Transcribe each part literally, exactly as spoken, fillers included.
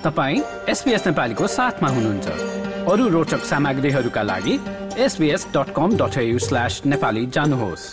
तपाईँ एसबीएस नेपालीको साथमा हुनुहुन्छ। अरू रोचक सामग्रीहरूका लागि S B S dot com dot A U slash Nepali जानुहोस्।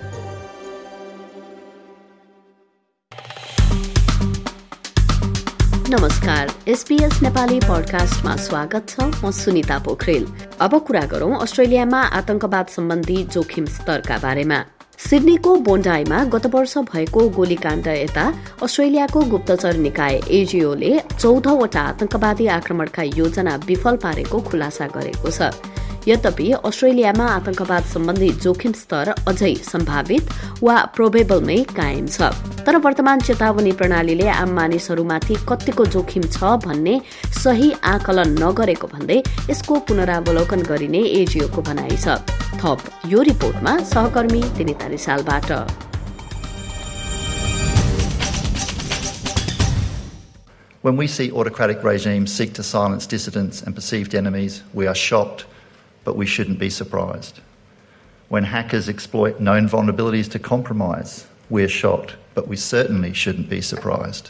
नमस्कार, एसबीएस नेपाली पडकास्टमा स्वागत छ। म सुनिता पोखरेल। अब कुरा गरौं अस्ट्रेलियामा आतंकवाद सम्बन्धी जोखिम स्तरका बारेमा। सिडनीको बोन्डाईमा गत वर्ष भएको गोलीकाण्ड यता अस्ट्रेलियाको गुप्तचर निकाय एजीओले चौधवटा आतंकवादी आक्रमणका योजना विफल पारेको खुलासा गरेको छ। यद्यपि अस्ट्रेलियामा आतंकवाद सम्बन्धी जोखिम स्तर अझै सम्भावित वा प्रोबेबलमै कायम छ। तर वर्तमान चेतावनी प्रणालीले आम मानिसहरूमाथि कतिको जोखिम छ भन्ने सही आकलन नगरेको भन्दै यसको पुनरावलोकन गरिने एजीओको भनाइ छ। थप यो रिपोर्टमा सहकर्मी Dinita रिसालबाट। When we see autocratic regimes seek to silence dissidents and perceived enemies, we are shocked, but we shouldn't be surprised. When hackers exploit known vulnerabilities to compromise, we're shocked, but we certainly shouldn't be surprised.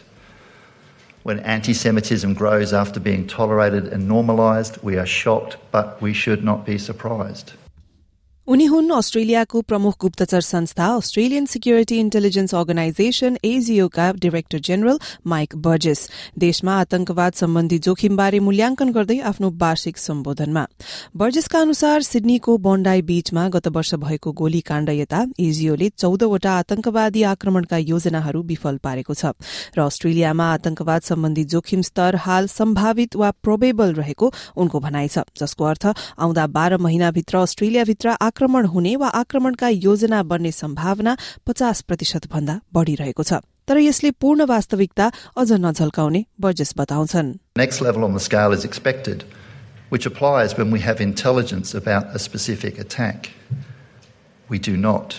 When anti-Semitism grows after being tolerated and normalised, we are shocked, but we should not be surprised. उनी हुन् अस्ट्रेलियाको प्रमुख गुप्तचर संस्था Australian security intelligence organisation ASIO का director general Mike Burgess. देशमा आतंकवाद सम्बन्धी जोखिमबारे मूल्याङ्कन गर्दै आफ्नो वार्षिक सम्बोधनमा बर्जेसका अनुसार सिडनीको बोन्डाई बीचमा गत वर्ष भएको गोलीकाण्ड यता एजीओले चौधवटा आतंकवादी आक्रमणका योजनाहरू विफल पारेको छ र अस्ट्रेलियामा आतंकवाद सम्बन्धी जोखिम स्तर हाल सम्भावित वा प्रोबेबल रहेको उनको भनाइ छ, जसको अर्थ आउँदा बाह्र महिनाभित्र अस्ट्रेलियाभित्र आक्रमण हुने वा आक्रमणका योजना बन्ने सम्भावना पचास प्रतिशत भन्दा बढ़ी रहेको छ। तर यसले पूर्ण वास्तविकता अझ नझल्काउने बर्जेस बताउँछन्। Next level on the scale is expected, which applies when we have intelligence about a specific attack. We do not.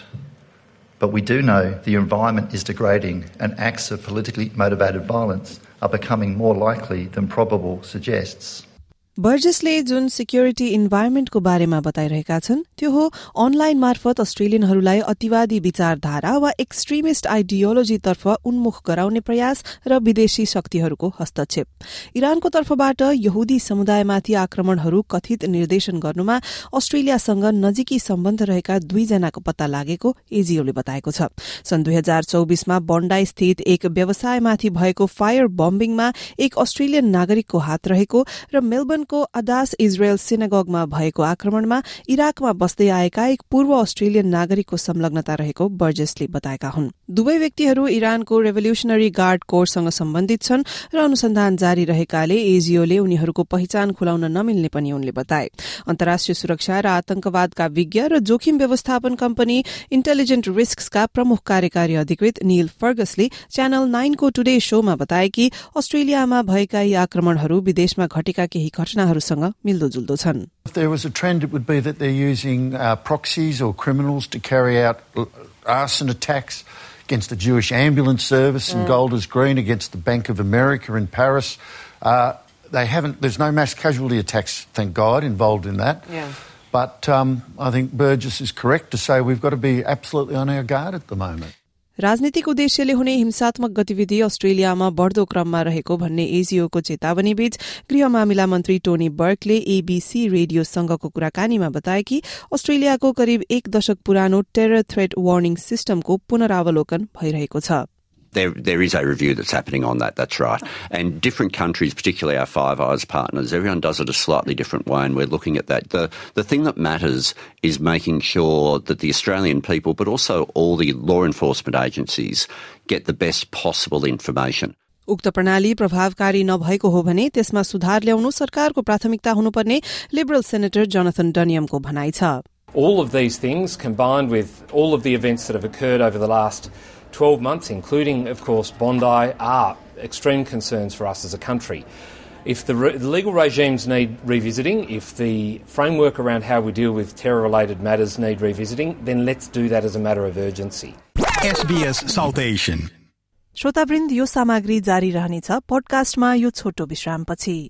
But we do know the environment is degrading and acts of politically motivated violence are becoming more likely than probable suggests. बर्जेसले जुन security इन्भाइरोमेन्टको बारेमा बताइरहेका छन् त्यो हो online मार्फत अस्ट्रेलियनहरूलाई अतिवादी विचारधारा वा extremist आइडियोलोजीतर्फ उन्मुख गराउने प्रयास र विदेशी शक्तिहरूको हस्तक्षेप। इरानको तर्फबाट यहुदी समुदायमाथि आक्रमणहरू कथित निर्देशन गर्नुमा अस्ट्रेलियासँग नजिकी सम्बन्ध रहेका दुईजनाको पत्ता लागेको एजीओले बताएको छ। सन् दुई हजार चौबिसमा बोन्डाई स्थित एक व्यवसायमाथि भएको फायर बम्बिङमा एक अस्ट्रेलियन नागरिकको हात रहेको र मेलबर्न को अदास इजरायल सिनागोगमा भएको आक्रमणमा इराकमा बस्दै आएका एक पूर्व अस्ट्रेलियन नागरिकको संलग्नता रहेको बर्जेसले बताएका हुन्। दुवै व्यक्तिहरू इरानको रेभोल्युशनरी गार्ड कोरसँग सम्बन्धित छन् र अनुसन्धान जारी रहेकाले एजीओले उनीहरूको पहिचान खुलाउन नमिल्ने पनि उनले बताए। अन्तर्राष्ट्रिय सुरक्षा र आतंकवादका विज्ञ र जोखिम व्यवस्थापन कम्पनी इन्टेलिजेन्ट रिस्कका प्रमुख कार्यकारी अधिकृत नील फर्गसले च्यानल नाइनको टुडे शोमा बताए कि अस्ट्रेलियामा भएका यी आक्रमणहरू विदेशमा घटेका केही घटनाहरूसँग मिल्दोजुल्दो छन्। If there was a trend, it would be that they're using uh, proxies or criminals to carry out arson attacks against the Jewish ambulance service in mm. Golders Green, against the Bank of America in Paris. Uh, they haven't. There's no mass casualty attacks, thank God, involved in that. Yeah. But um, I think Burgess is correct to say we've got to be absolutely on our guard at the moment. राजनीतिक उद्देश्यले हुने हिंसात्मक गतिविधि अस्ट्रेलियामा बढ़दो क्रममा रहेको भन्ने एजीओको चेतावनी बीच गृह मामिला मन्त्री टोनी बर्कले एबीसी रेडियोसँगको कुराकानीमा बताए कि अस्ट्रेलियाको करिब एक दशक पुरानो टेरर थ्रेट वार्निङ सिस्टमको पुनरावलोकन भइरहेको छ। There, there is a review that's happening on that, that's right. And different countries, particularly our Five Eyes partners, everyone does it a slightly different way, and we're looking at that. The, the thing that matters is making sure that the Australian people, but also all the law enforcement agencies, get the best possible information. उक्त प्रणाली प्रभावकारी नभएको हो भने त्यसमा सुधार ल्याउनु सरकारको प्राथमिकता हुनुपर्ने लिबरल सेनेटर जोनाथन डनियमको भनाइ छ। All of these things combined with all of the events that have occurred over the last twelve months, including, of course, Bondi, are extreme concerns for us as a country. If the, re- the legal regimes need revisiting, if the framework around how we deal with terror-related matters need revisiting, then let's do that as a matter of urgency. S B S South Asian. श्रोतावृन्द, यो सामग्री जारी रहनेछ पडकास्टमा यो छोटो विश्रामपछि।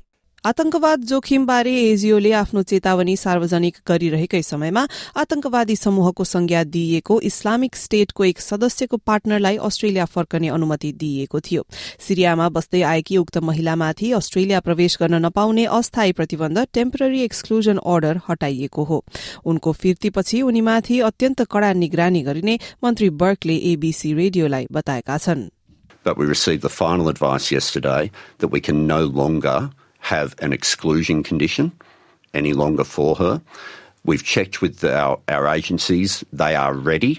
आतंकवाद जोखिमबारे एजिओले आफ्नो चेतावनी सार्वजनिक गरिरहेकै समयमा आतंकवादी समूहको संज्ञा दिइएको इस्लामिक स्टेटको एक सदस्यको पार्टनरलाई अस्ट्रेलिया फर्कने अनुमति दिइएको थियो। सिरियामा बस्दै आएकी उक्त महिलामाथि अस्ट्रेलिया प्रवेश गर्न नपाउने अस्थायी प्रतिबन्ध टेम्पररी एक्सक्लुजन अर्डर हटाइएको हो। उनको फिर्तीपछि उनीमाथि अत्यन्त कड़ा निगरानी गरिने मन्त्री बर्कले एबीसी रेडियोलाई बताएका छन्। But we received the final advice yesterday that we can no longer have an exclusion condition any longer for her. We've checked with our, our agencies. They are ready.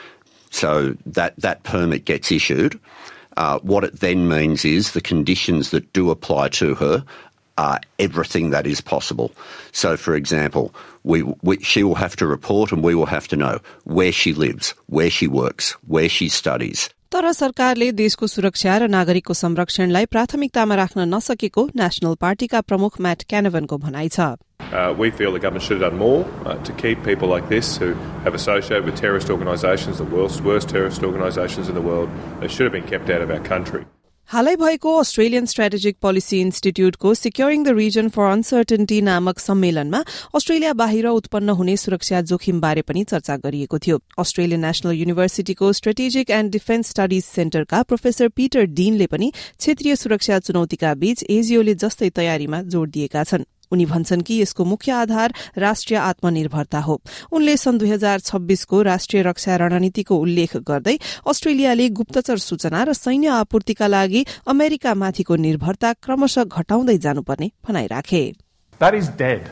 So that, that permit gets issued. Uh, what it then means is the conditions that do apply to her are everything that is possible. So, for example, we, we, she will have to report and we will have to know where she lives, where she works, where she studies. तर सरकारले देशको सुरक्षा र नागरिकको संरक्षणलाई प्राथमिकतामा राख्न नसकेको national पार्टीका प्रमुख म्याट क्यानभनको भनाइ छ। Uh, we feel the government should have done more uh, to keep people like this who have associated with terrorist organisations, the world's worst terrorist organisations in the world. They should have been kept out of our country. हालै भएको Australian strategic policy इन्स्टिट्यूटको securing the region for uncertainty नामक सम्मेलनमा Australia बाहिर उत्पन्न हुने सुरक्षा जोखिमबारे पनि चर्चा गरिएको थियो। अस्ट्रेलियन नेशनल युनिभर्सिटीको स्ट्रेटेजिक एण्ड डिफेन्स स्टडीज सेन्टरका प्रोफेसर पीटर डीनले पनि क्षेत्रीय सुरक्षा चुनौतीका बीच एजिओले जस्तै तयारीमा जोड़ दिएका छन्। उनी भन्छन् कि यसको मुख्य आधार राष्ट्रिय आत्मनिर्भरता हो। उनले सन् दुई हजार छब्बीसको राष्ट्रिय रक्षा रणनीतिको उल्लेख गर्दै अस्ट्रेलियाले गुप्तचर सूचना र सैन्य आपूर्तिका लागि अमेरिकामाथिको निर्भरता क्रमशः घटाउँदै जानुपर्ने भनाइ राखे। That is dead.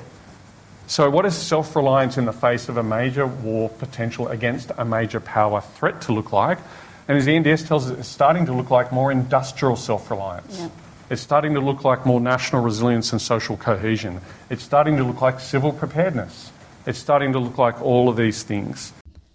So what is self-reliance in the face of a major war potential against a major power threat to look like? And as the N D S tells us, it's starting to look like more industrial self-reliance. Yeah. It's starting to look like more national resilience and social cohesion. It's starting to look like civil preparedness. It's starting to look like all of these things.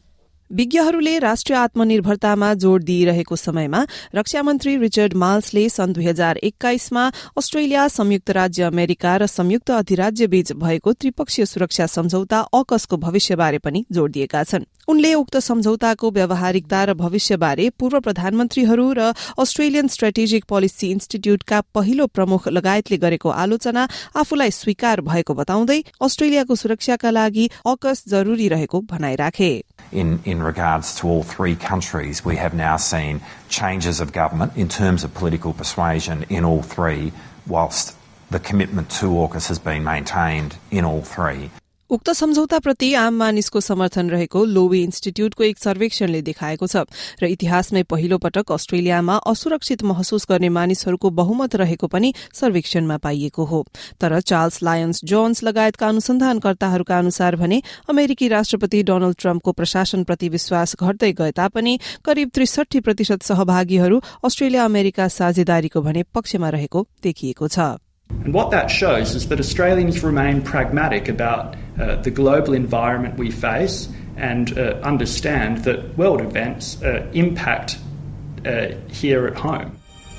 विज्ञहरूले राष्ट्रिय आत्मनिर्भरतामा जोड़ दिइरहेको समयमा रक्षा मन्त्री Richard माल्सले सन् दुई हजार एक्काइसमा अस्ट्रेलिया, संयुक्त राज्य अमेरिका र संयुक्त अधिराज्य बीच भएको त्रिपक्षीय सुरक्षा सम्झौता अकसको भविष्यबारे पनि जोड़ दिएका छन्। उनले उक्त सम्झौताको व्यावहारिकता र भविष्यबारे पूर्व प्रधानमन्त्रीहरू र अस्ट्रेलियन स्ट्रेटेजिक पोलिसी इन्स्टिट्यूटका पहिलो प्रमुख लगायतले गरेको आलोचना आफूलाई स्वीकार भएको बताउँदै अस्ट्रेलियाको सुरक्षाका लागि अकस जरूरी रहेको भनाइ राखे। In, in regards to all three countries, we have now seen changes of government in terms of political persuasion in all three, whilst the commitment to AUKUS has been maintained in all three. उक्त सम्झौताप्रति आम मानिसको समर्थन रहेको Loewi इन्स्टिट्यूटको एक सर्वेक्षणले देखाएको छ र इतिहासमै पहिलो पटक अस्ट्रेलियामा असुरक्षित महसुस गर्ने मानिसहरूको बहुमत रहेको पनि सर्वेक्षणमा पाइएको हो। तर चार्ल्स लायन्स जोन्स लगायतका अनुसन्धानकर्ताहरूका अनुसार भने अमेरिकी राष्ट्रपति डोनाल्ड ट्रम्पको प्रशासनप्रति विश्वास घट्दै गए तापनि करिब त्रिसठी प्रतिशत सहभागीहरू अस्ट्रेलिया अमेरिका साझेदारीको भने पक्षमा रहेको देखिएको छ। And what that shows is that Australians remain pragmatic about uh, the global environment we face and uh, understand that world events uh, impact uh, here at home.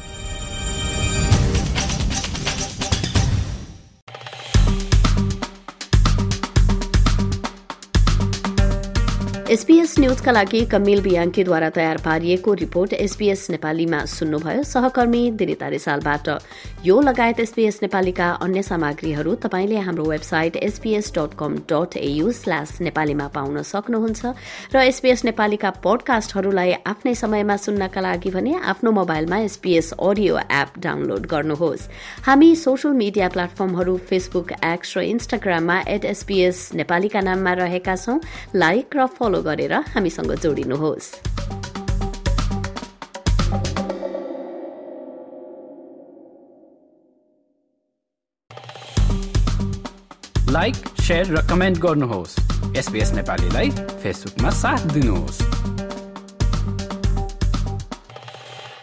SBS न्यूजका लागि Camille बियाङ्कीद्वारा तयार पारिएको report SBS नेपालीमा सुन्नुभयो। सहकर्मी दिनिता रिसालबाट। यो लगायत SBS नेपालीका अन्य सामग्रीहरू तपाईंले हाम्रो website SBS dot com dot AU slash नेपालीमा पाउन सक्नुहुन्छ र एसबीएस नेपालीका पोडकास्टहरूलाई आफ्नै समयमा सुन्नका लागि भने आफ्नो मोबाइलमा एसबीएस अडियो एप डाउनलोड गर्नुहोस्। हामी सोशल मिडिया प्लेटफर्महरू फेसबुक, एक्स र इन्स्टाग्राममा एट एसबीएस नेपालीका नाममा रहेका छौं। लाइक र फलो गरेर हामीसँग जोडिनुहोस्। लाइक, शेयर र कमेन्ट गर्नुहोस्। एसबीएस नेपालीलाई फेसबुकमा साथ दिनुहोस्।